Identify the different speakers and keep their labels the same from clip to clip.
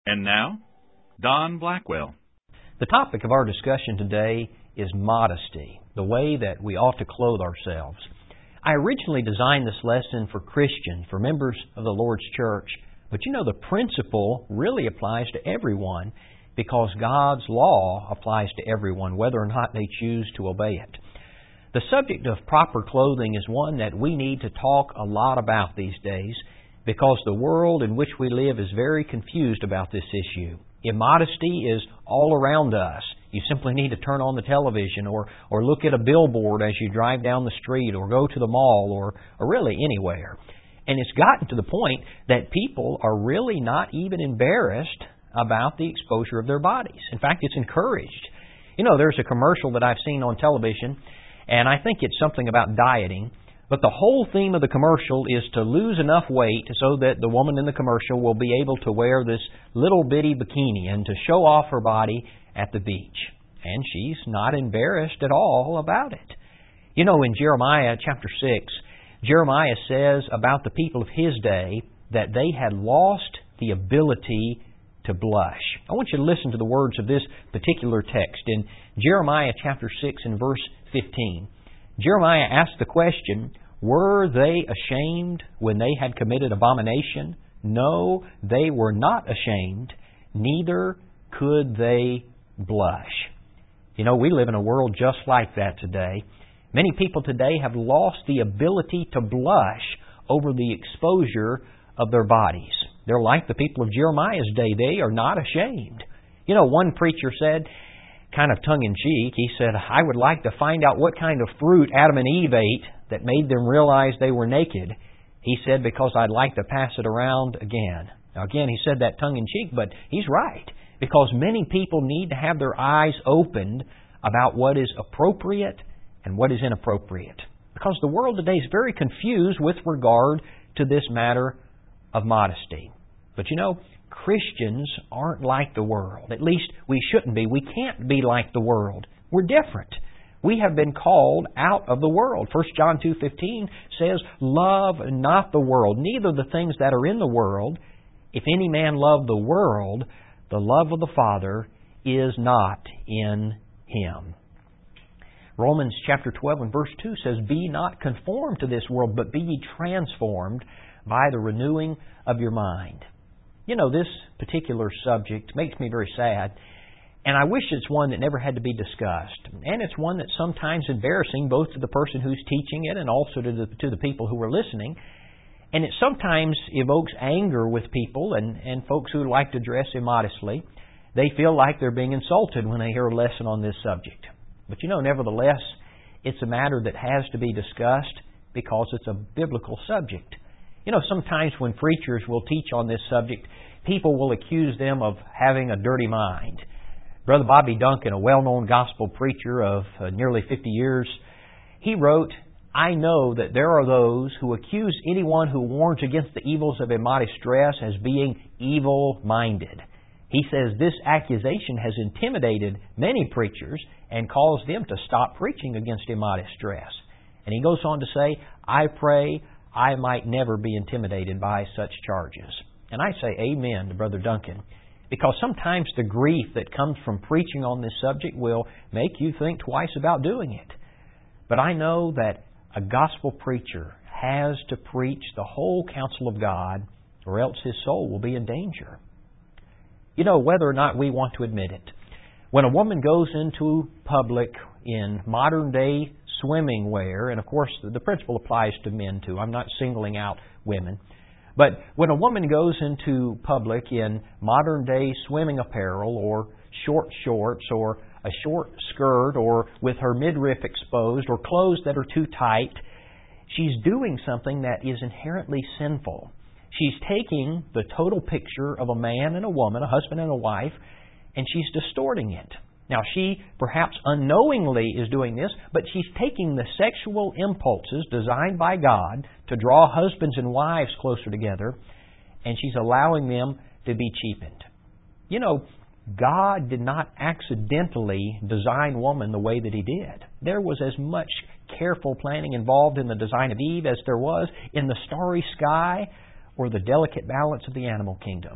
Speaker 1: And now, Don Blackwell.
Speaker 2: The topic of our discussion today is modesty, the way that we ought to clothe ourselves. I originally designed this lesson for Christians, for members of the Lord's church, but the principle really applies to everyone because God's law applies to everyone, whether or not they choose to obey it. The subject of proper clothing is one that we need to talk a lot about these days because the world in which we live is very confused about this issue. Immodesty is all around us. You simply need to turn on the television or look at a billboard as you drive down the street or go to the mall or really anywhere. And it's gotten to the point that people are really not even embarrassed about the exposure of their bodies. In fact, it's encouraged. There's a commercial that I've seen on television, and I think it's something about dieting. But the whole theme of the commercial is to lose enough weight so that the woman in the commercial will be able to wear this little bitty bikini and to show off her body at the beach. And she's not embarrassed at all about it. In Jeremiah chapter 6, Jeremiah says about the people of his day that they had lost the ability to blush. I want you to listen to the words of this particular text in Jeremiah chapter 6 and verse 15. Jeremiah asked the question, were they ashamed when they had committed abomination? No, they were not ashamed, neither could they blush. We live in a world just like that today. Many people today have lost the ability to blush over the exposure of their bodies. They're like the people of Jeremiah's day. They are not ashamed. One preacher said, kind of tongue-in-cheek, he said, I would like to find out what kind of fruit Adam and Eve ate that made them realize they were naked. He said, because I'd like to pass it around again. Now again, he said that tongue-in-cheek, but he's right. Because many people need to have their eyes opened about what is appropriate and what is inappropriate. Because the world today is very confused with regard to this matter of modesty. But Christians aren't like the world. At least we shouldn't be. We can't be like the world. We're different. We have been called out of the world. 1 John 2:15 says, love not the world, neither the things that are in the world. If any man love the world, the love of the Father is not in him. Romans chapter 12 and verse 2 says, be not conformed to this world, but be ye transformed by the renewing of your mind. This particular subject makes me very sad, and I wish it's one that never had to be discussed. And it's one that's sometimes embarrassing both to the person who's teaching it and also to the people who are listening. And it sometimes evokes anger with people and folks who like to dress immodestly. They feel like they're being insulted when they hear a lesson on this subject. But nevertheless, it's a matter that has to be discussed because it's a biblical subject. Sometimes when preachers will teach on this subject, people will accuse them of having a dirty mind. Brother Bobby Duncan, a well-known gospel preacher of nearly 50 years, he wrote, I know that there are those who accuse anyone who warns against the evils of immodest dress as being evil-minded. He says this accusation has intimidated many preachers and caused them to stop preaching against immodest dress. And he goes on to say, I pray I might never be intimidated by such charges. And I say amen to Brother Duncan, because sometimes the grief that comes from preaching on this subject will make you think twice about doing it. But I know that a gospel preacher has to preach the whole counsel of God, or else his soul will be in danger. Whether or not we want to admit it, when a woman goes into public in modern day swimming wear, and of course the principle applies to men too. I'm not singling out women. But when a woman goes into public in modern day swimming apparel or short shorts or a short skirt or with her midriff exposed or clothes that are too tight, she's doing something that is inherently sinful. She's taking the total picture of a man and a woman, a husband and a wife, and she's distorting it. Now, she perhaps unknowingly is doing this, but she's taking the sexual impulses designed by God to draw husbands and wives closer together, and she's allowing them to be cheapened. God did not accidentally design woman the way that He did. There was as much careful planning involved in the design of Eve as there was in the starry sky or the delicate balance of the animal kingdom.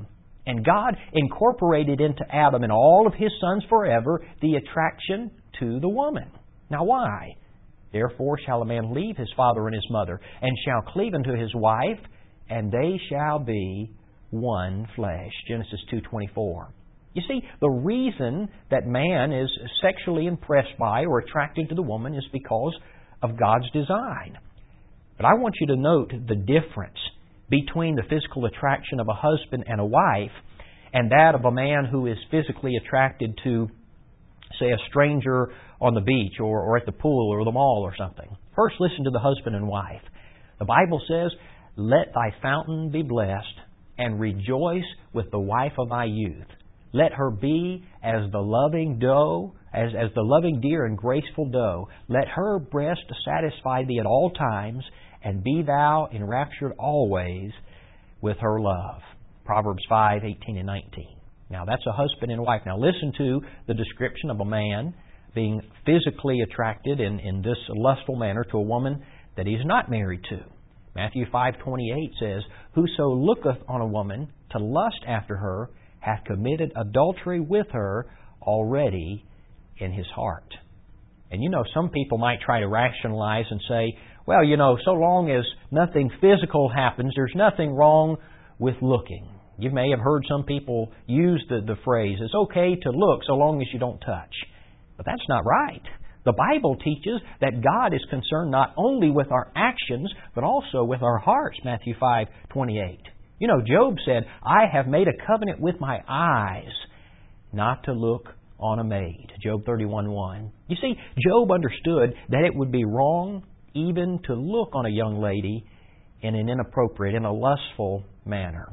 Speaker 2: And God incorporated into Adam and all of his sons forever the attraction to the woman. Now why? Therefore shall a man leave his father and his mother, and shall cleave unto his wife, and they shall be one flesh. Genesis 2:24. You see, the reason that man is sexually impressed by or attracted to the woman is because of God's design. But I want you to note the difference between the physical attraction of a husband and a wife and that of a man who is physically attracted to, say, a stranger on the beach or at the pool or the mall or something. First, listen to the husband and wife. The Bible says, "Let thy fountain be blessed, and rejoice with the wife of thy youth. Let her be as the loving doe, as the loving deer and graceful doe. Let her breast satisfy thee at all times, and be thou enraptured always with her love." Proverbs 5:18 and 19. Now that's a husband and wife. Now listen to the description of a man being physically attracted in this lustful manner to a woman that he's not married to. Matthew 5:28 says, "Whoso looketh on a woman to lust after her hath committed adultery with her already in his heart." And you know, some people might try to rationalize and say, well, you know, so long as nothing physical happens, there's nothing wrong with looking. You may have heard some people use the phrase, it's okay to look so long as you don't touch. But that's not right. The Bible teaches that God is concerned not only with our actions, but also with our hearts, Matthew 5:28. You know, Job said, "I have made a covenant with my eyes not to look on a maid." Job 31:1. You see, Job understood that it would be wrong even to look on a young lady in an inappropriate, in a lustful manner.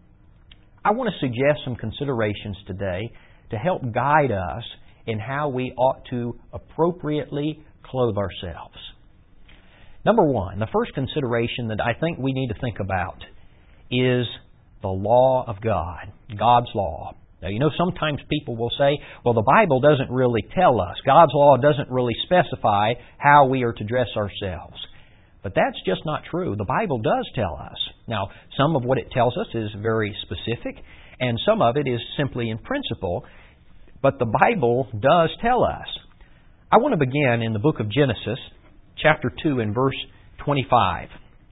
Speaker 2: I want to suggest some considerations today to help guide us in how we ought to appropriately clothe ourselves. Number one, the first consideration that I think we need to think about is the law of God, God's law. Now, you know, sometimes people will say, well, the Bible doesn't really tell us. God's law doesn't really specify how we are to dress ourselves. But that's just not true. The Bible does tell us. Now, some of what it tells us is very specific, and some of it is simply in principle, but the Bible does tell us. I want to begin in the book of Genesis, chapter 2 and verse 25.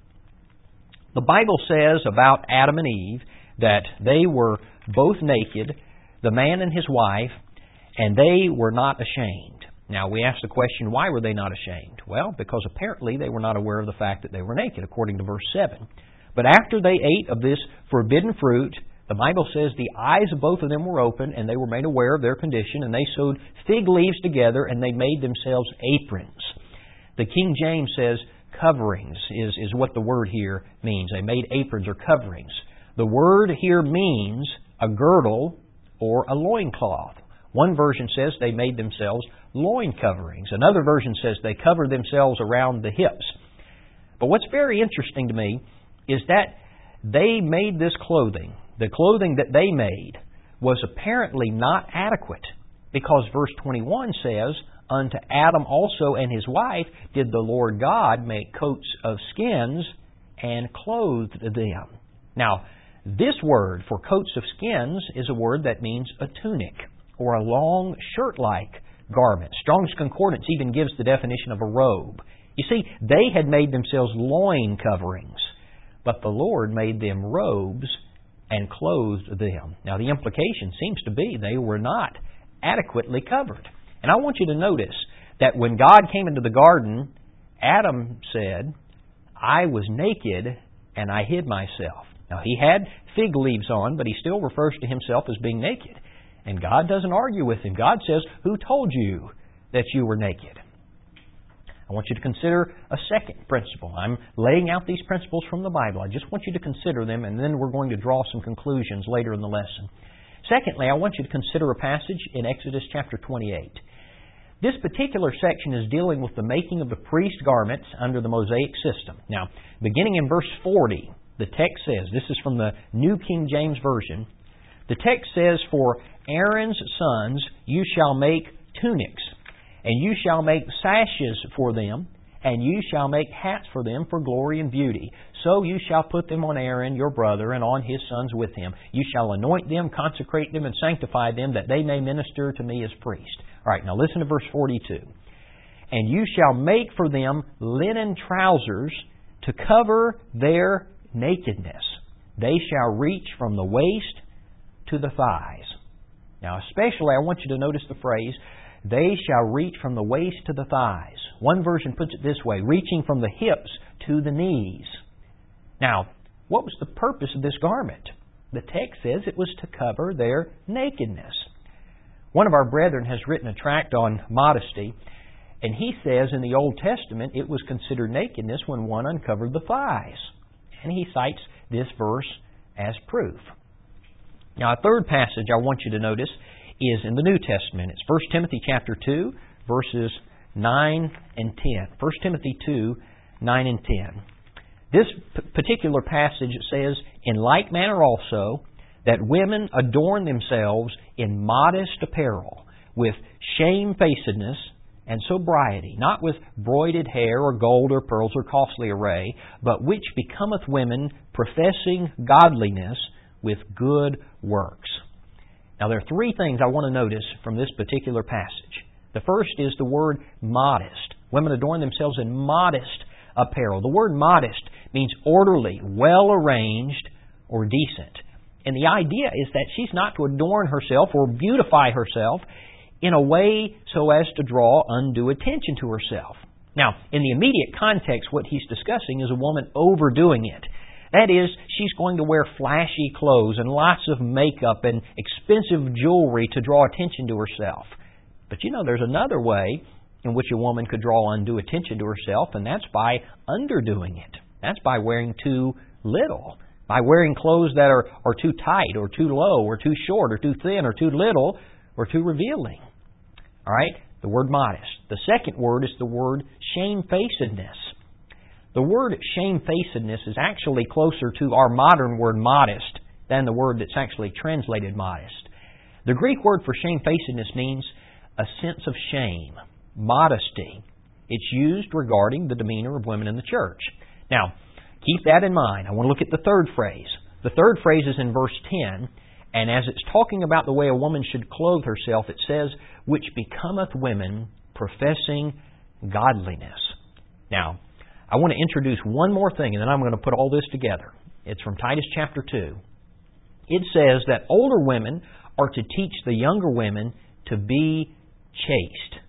Speaker 2: The Bible says about Adam and Eve that they were both naked, the man and his wife, and they were not ashamed. Now, we ask the question, why were they not ashamed? Well, because apparently they were not aware of the fact that they were naked, according to verse 7. But after they ate of this forbidden fruit, the Bible says the eyes of both of them were open, and they were made aware of their condition, and they sewed fig leaves together, and they made themselves aprons. The King James says coverings is what the word here means. They made aprons or coverings. The word here means a girdle or a loincloth. One version says they made themselves loin coverings. Another version says they covered themselves around the hips. But what's very interesting to me is that they made this clothing. The clothing that they made was apparently not adequate, because verse 21 says, "Unto Adam also and his wife did the Lord God make coats of skins and clothed them." Now, this word for coats of skins is a word that means a tunic or a long shirt-like garment. Strong's Concordance even gives the definition of a robe. You see, they had made themselves loin coverings, but the Lord made them robes and clothed them. Now, the implication seems to be they were not adequately covered. And I want you to notice that when God came into the garden, Adam said, "I was naked and I hid myself." Now, he had fig leaves on, but he still refers to himself as being naked. And God doesn't argue with him. God says, "Who told you that you were naked?" I want you to consider a second principle. I'm laying out these principles from the Bible. I just want you to consider them, and then we're going to draw some conclusions later in the lesson. Secondly, I want you to consider a passage in Exodus chapter 28. This particular section is dealing with the making of the priest garments under the Mosaic system. Now, beginning in verse 40, the text says, this is from the New King James Version, the text says, "For Aaron's sons you shall make tunics, and you shall make sashes for them, and you shall make hats for them for glory and beauty. So you shall put them on Aaron your brother and on his sons with him. You shall anoint them, consecrate them, and sanctify them, that they may minister to me as priests. All right, now listen to verse 42. And you shall make for them linen trousers to cover their nakedness. They shall reach from the waist to the thighs. Now, especially I want you to notice the phrase, they shall reach from the waist to the thighs. One version puts it this way, reaching from the hips to the knees. Now, what was the purpose of this garment? The text says it was to cover their nakedness. One of our brethren has written a tract on modesty, and he says in the Old Testament it was considered nakedness when one uncovered the thighs. And he cites this verse as proof. Now, a third passage I want you to notice is in the New Testament. It's 1 Timothy chapter 2, verses 9 and 10. 1 Timothy 2, 9 and 10. This particular passage says, in like manner also, that women adorn themselves in modest apparel, with shamefacedness and sobriety, not with broided hair or gold or pearls or costly array, but which becometh women professing godliness with good works. Now there are three things I want to notice from this particular passage. The first is the word modest. Women adorn themselves in modest apparel. The word modest means orderly, well arranged, or decent. And the idea is that she's not to adorn herself or beautify herself in a way so as to draw undue attention to herself. Now, in the immediate context, what he's discussing is a woman overdoing it. That is, she's going to wear flashy clothes and lots of makeup and expensive jewelry to draw attention to herself. But you know, there's another way in which a woman could draw undue attention to herself, and that's by underdoing it. That's by wearing too little. By wearing clothes that are too tight or too low or too short or too thin or too little or too revealing. All right? The word modest. The second word is the word shamefacedness. The word shamefacedness is actually closer to our modern word modest than the word that's actually translated modest. The Greek word for shamefacedness means a sense of shame, modesty. It's used regarding the demeanor of women in the church. Now, keep that in mind. I want to look at the third phrase. The third phrase is in verse 10, and as it's talking about the way a woman should clothe herself, it says, which becometh women professing godliness. Now, I want to introduce one more thing, and then I'm going to put all this together. It's from Titus chapter 2. It says that older women are to teach the younger women to be chaste.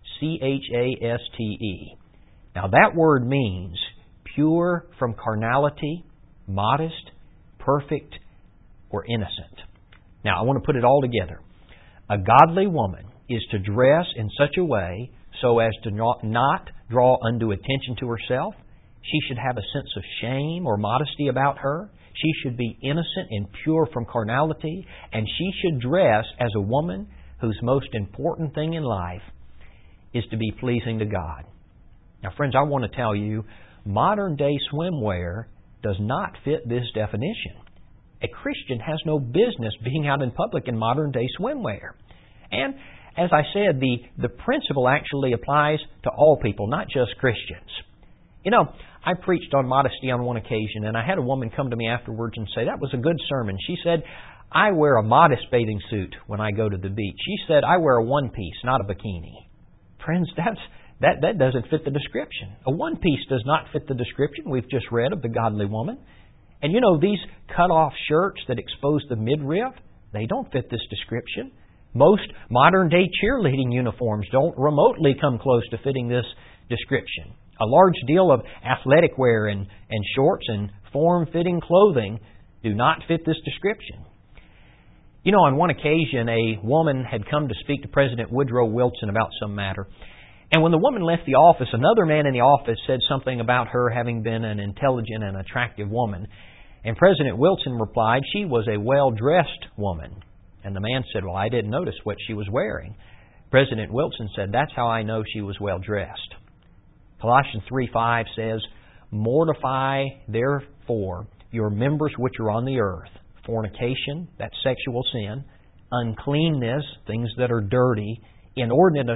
Speaker 2: C-H-A-S-T-E. Now, that word means pure from carnality, modest, perfect, or innocent. Now, I want to put it all together. A godly woman is to dress in such a way so as to not draw undue attention to herself. She should have a sense of shame or modesty about her. She should be innocent and pure from carnality. And she should dress as a woman whose most important thing in life is to be pleasing to God. Now, friends, I want to tell you, modern-day swimwear does not fit this definition. A Christian has no business being out in public in modern-day swimwear. And, as I said, the principle actually applies to all people, not just Christians. You know, I preached on modesty on one occasion, and I had a woman come to me afterwards and say, that was a good sermon. She said, I wear a modest bathing suit when I go to the beach. She said, I wear a one-piece, not a bikini. Friends, that doesn't fit the description. A one-piece does not fit the description we've just read of the godly woman. And you know, these cut-off shirts that expose the midriff, they don't fit this description. Most modern-day cheerleading uniforms don't remotely come close to fitting this description. A large deal of athletic wear and shorts and form-fitting clothing do not fit this description. You know, on one occasion, a woman had come to speak to President Woodrow Wilson about some matter. And when the woman left the office, another man in the office said something about her having been an intelligent and attractive woman. And President Wilson replied, she was a well-dressed woman. And the man said, well, I didn't notice what she was wearing. President Wilson said, that's how I know she was well-dressed. Colossians 3:5 says, mortify therefore your members which are on the earth. Fornication, that's sexual sin. Uncleanness, things that are dirty. inordinate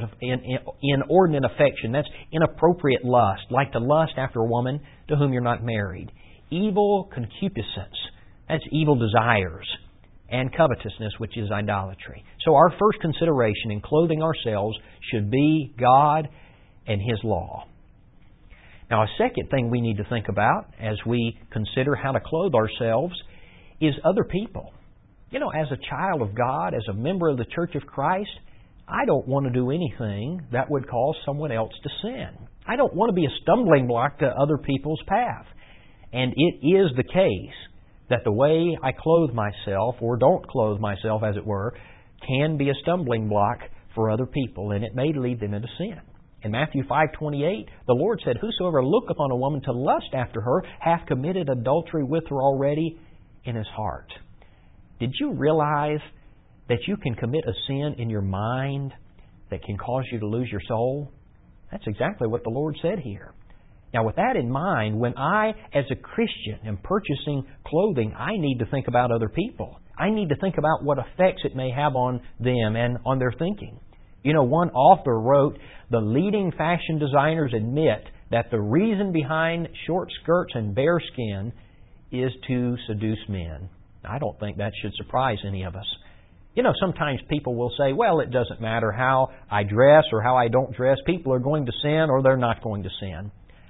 Speaker 2: affection. That's inappropriate lust, like to lust after a woman to whom you're not married. Evil concupiscence, that's evil desires. And covetousness, which is idolatry. So our first consideration in clothing ourselves should be God and His law. Now, a second thing we need to think about as we consider how to clothe ourselves is other people. You know, as a child of God, as a member of the Church of Christ, I don't want to do anything that would cause someone else to sin. I don't want to be a stumbling block to other people's path. And it is the case that the way I clothe myself, or don't clothe myself as it were, can be a stumbling block for other people, and it may lead them into sin. In Matthew 5:28, the Lord said, "Whosoever looketh on a woman to lust after her hath committed adultery with her already in his heart." Did you realize that you can commit a sin in your mind that can cause you to lose your soul? That's exactly what the Lord said here. Now, with that in mind, when I, as a Christian, am purchasing clothing, I need to think about other people. I need to think about what effects it may have on them and on their thinking. You know, one author wrote, "The leading fashion designers admit that the reason behind short skirts and bare skin is to seduce men." I don't think that should surprise any of us. You know, sometimes people will say, well, it doesn't matter how I dress or how I don't dress. People are going to sin or they're not going to sin.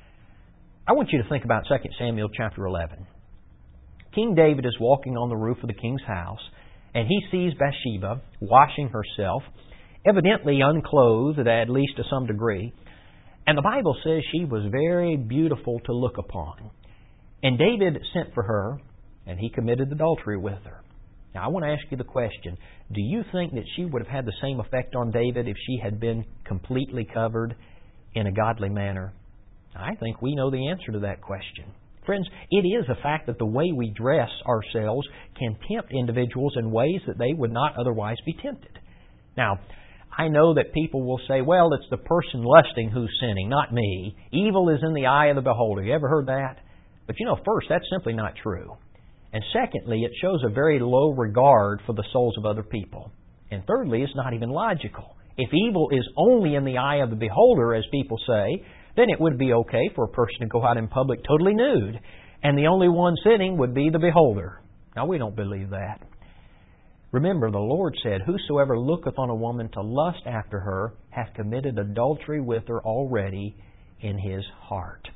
Speaker 2: I want you to think about 2 Samuel chapter 11. King David is walking on the roof of the king's house, and he sees Bathsheba washing herself, evidently unclothed at least to some degree. And the Bible says she was very beautiful to look upon. And David sent for her, and he committed adultery with her. Now, I want to ask you the question, do you think that she would have had the same effect on David if she had been completely covered in a godly manner? I think we know the answer to that question. Friends, it is a fact that the way we dress ourselves can tempt individuals in ways that they would not otherwise be tempted. Now, I know that people will say, well, it's the person lusting who's sinning, not me. Evil is in the eye of the beholder. You ever heard that? But you know, first, that's simply not true. And secondly, it shows a very low regard for the souls of other people. And thirdly, it's not even logical. If evil is only in the eye of the beholder, as people say, then it would be okay for a person to go out in public totally nude, and the only one sinning would be the beholder. Now, we don't believe that. Remember, the Lord said, "Whosoever looketh on a woman to lust after her hath committed adultery with her already in his heart."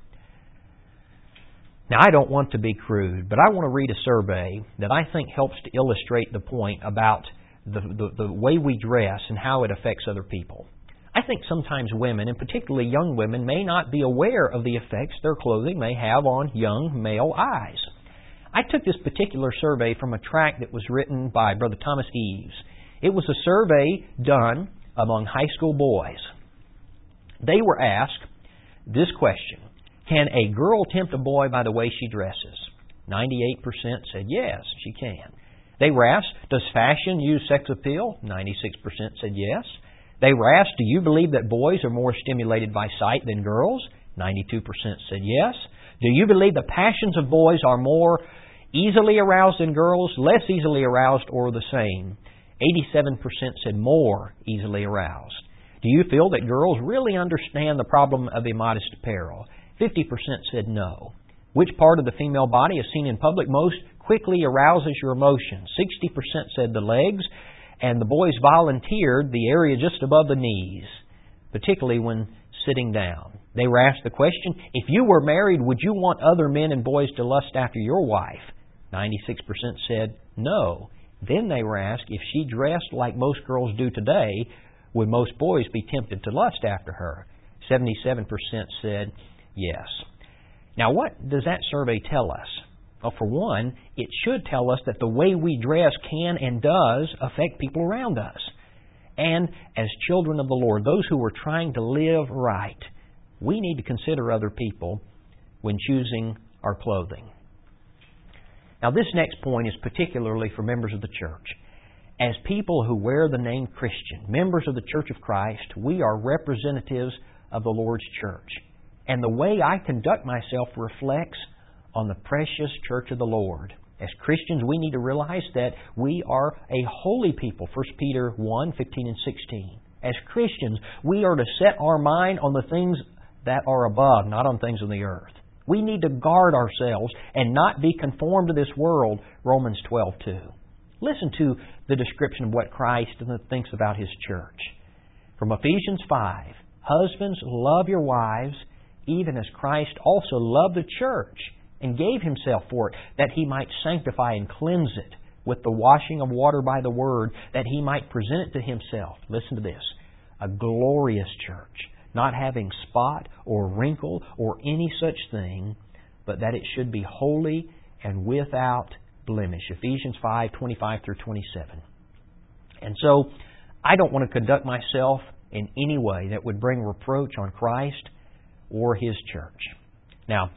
Speaker 2: Now, I don't want to be crude, but I want to read a survey that I think helps to illustrate the point about the way we dress and how it affects other people. I think sometimes women, and particularly young women, may not be aware of the effects their clothing may have on young male eyes. I took this particular survey from a tract that was written by Brother Thomas Eves. It was a survey done among high school boys. They were asked this question: can a girl tempt a boy by the way she dresses? 98% said yes, she can. They were asked, does fashion use sex appeal? 96% said yes. They were asked, do you believe that boys are more stimulated by sight than girls? 92% said yes. Do you believe the passions of boys are more easily aroused than girls, less easily aroused, or the same? 87% said more easily aroused. Do you feel that girls really understand the problem of immodest apparel? 50% said no. Which part of the female body is seen in public most quickly arouses your emotions? 60% said the legs, and the boys volunteered the area just above the knees, particularly when sitting down. They were asked the question, if you were married, would you want other men and boys to lust after your wife? 96% said no. Then they were asked, if she dressed like most girls do today, would most boys be tempted to lust after her? 77% said yes. Now, what does that survey tell us? Well, for one, it should tell us that the way we dress can and does affect people around us. And as children of the Lord, those who are trying to live right, we need to consider other people when choosing our clothing. Now, this next point is particularly for members of the church. As people who wear the name Christian, members of the Church of Christ, we are representatives of the Lord's church. And the way I conduct myself reflects on the precious church of the Lord. As Christians, we need to realize that we are a holy people. 1 Peter 1:15 and 16. As Christians, we are to set our mind on the things that are above, not on things on the earth. We need to guard ourselves and not be conformed to this world, Romans 12:2. Listen to the description of what Christ thinks about His church. From Ephesians 5, husbands, love your wives, even as Christ also loved the church and gave Himself for it, that He might sanctify and cleanse it with the washing of water by the Word, that He might present it to Himself. Listen to this. A glorious church, not having spot or wrinkle or any such thing, but that it should be holy and without blemish. Ephesians 5:25 through 27. And so, I don't want to conduct myself in any way that would bring reproach on Christ or His church. Now,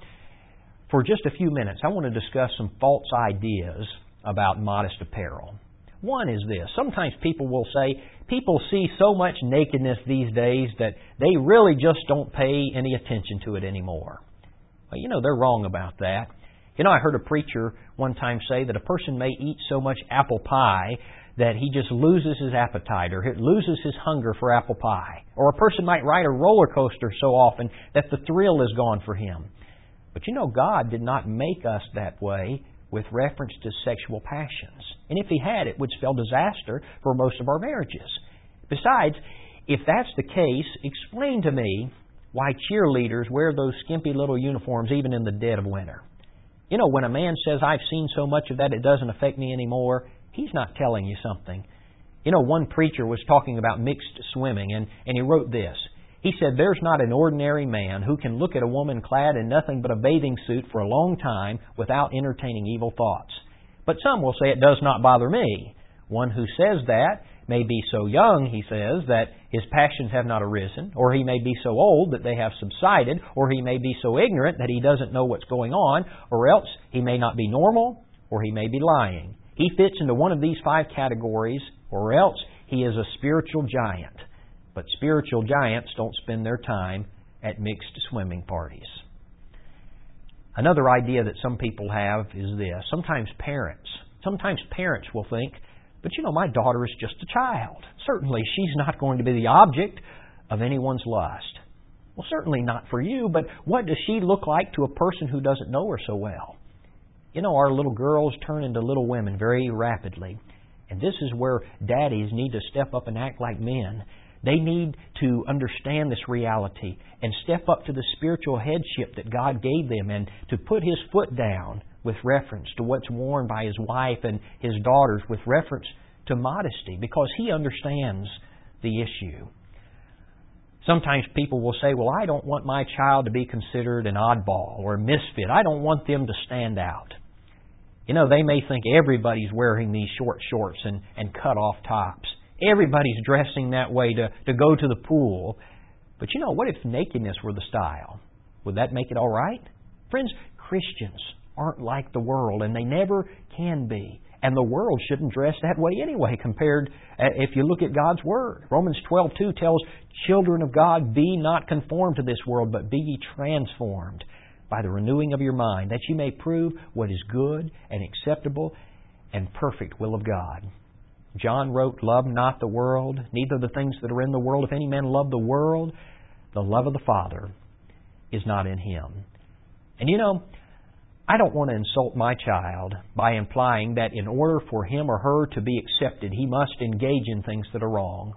Speaker 2: for just a few minutes, I want to discuss some false ideas about modest apparel. One is this. Sometimes people will say, people see so much nakedness these days that they really just don't pay any attention to it anymore. Well, they're wrong about that. I heard a preacher one time say that a person may eat so much apple pie that he just loses his appetite or loses his hunger for apple pie. Or a person might ride a roller coaster so often that the thrill is gone for him. But God did not make us that way with reference to sexual passions. And if He had, it would spell disaster for most of our marriages. Besides, if that's the case, explain to me why cheerleaders wear those skimpy little uniforms even in the dead of winter. When a man says, I've seen so much of that it doesn't affect me anymore, he's not telling you something. One preacher was talking about mixed swimming, and he wrote this. He said, there's not an ordinary man who can look at a woman clad in nothing but a bathing suit for a long time without entertaining evil thoughts. But some will say it does not bother me. One who says that may be so young, he says, that his passions have not arisen, or he may be so old that they have subsided, or he may be so ignorant that he doesn't know what's going on, or else he may not be normal, or he may be lying. He fits into one of these 5 categories, or else he is a spiritual giant. But spiritual giants don't spend their time at mixed swimming parties. Another idea that some people have is this. Sometimes parents will think, but my daughter is just a child. Certainly she's not going to be the object of anyone's lust. Well, certainly not for you, but what does she look like to a person who doesn't know her so well? Our little girls turn into little women very rapidly. And this is where daddies need to step up and act like men. They need to understand this reality and step up to the spiritual headship that God gave them and to put His foot down with reference to what's worn by His wife and His daughters with reference to modesty, because He understands the issue. Sometimes people will say, well, I don't want my child to be considered an oddball or a misfit. I don't want them to stand out. They may think everybody's wearing these short shorts and cut-off tops. Everybody's dressing that way to go to the pool. But what if nakedness were the style? Would that make it all right? Friends, Christians aren't like the world, and they never can be. And the world shouldn't dress that way anyway, compared if you look at God's Word. Romans 12:2 tells, children of God, be not conformed to this world, but be ye transformed by the renewing of your mind, that you may prove what is good and acceptable and perfect will of God. John wrote, love not the world, neither the things that are in the world. If any man love the world, the love of the Father is not in him. And I don't want to insult my child by implying that in order for him or her to be accepted, he must engage in things that are wrong.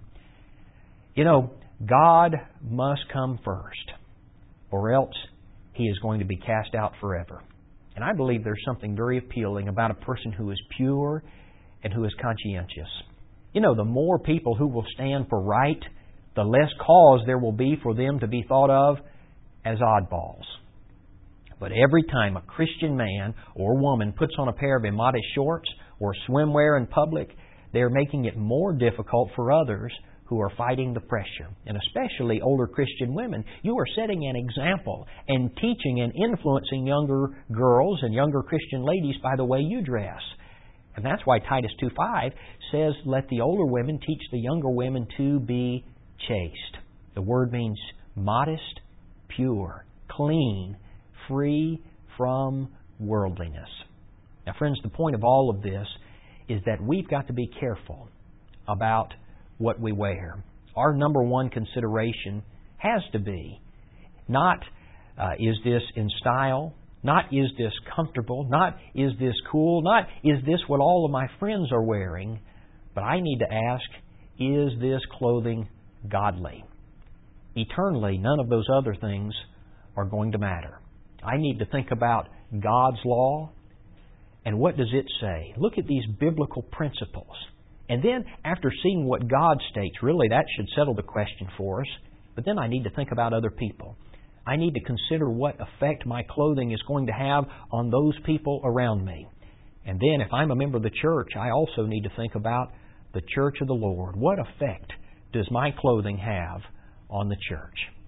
Speaker 2: God must come first, or else he is going to be cast out forever. And I believe there's something very appealing about a person who is pure and who is conscientious. The more people who will stand for right, the less cause there will be for them to be thought of as oddballs. But every time a Christian man or woman puts on a pair of immodest shorts or swimwear in public, they are making it more difficult for others who are fighting the pressure. And especially older Christian women. You are setting an example and teaching and influencing younger girls and younger Christian ladies by the way you dress. And that's why Titus 2:5 says, let the older women teach the younger women to be chaste. The word means modest, pure, clean, free from worldliness. Now, friends, the point of all of this is that we've got to be careful about what we wear. our number one consideration has to be not is this in style, not is this comfortable, not is this cool, not is this what all of my friends are wearing, but I need to ask, is this clothing godly? Eternally, none of those other things are going to matter. I need to think about God's law, and what does it say? Look at these biblical principles. And then, after seeing what God states, really that should settle the question for us, but then I need to think about other people. I need to consider what effect my clothing is going to have on those people around me. And then, if I'm a member of the church, I also need to think about the church of the Lord. What effect does my clothing have on the church?